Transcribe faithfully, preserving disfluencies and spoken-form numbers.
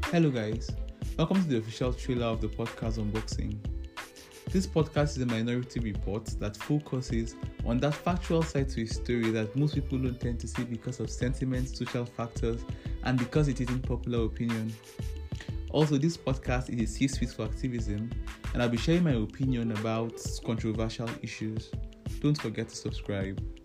Hello guys, welcome to the official trailer of the podcast unboxing. This podcast is a minority report that focuses on that factual side to a story that most people don't tend to see because of sentiment, social factors, and because it isn't popular opinion. Also, this podcast is a safe space for activism, and I'll be sharing my opinion about controversial issues. Don't forget to subscribe.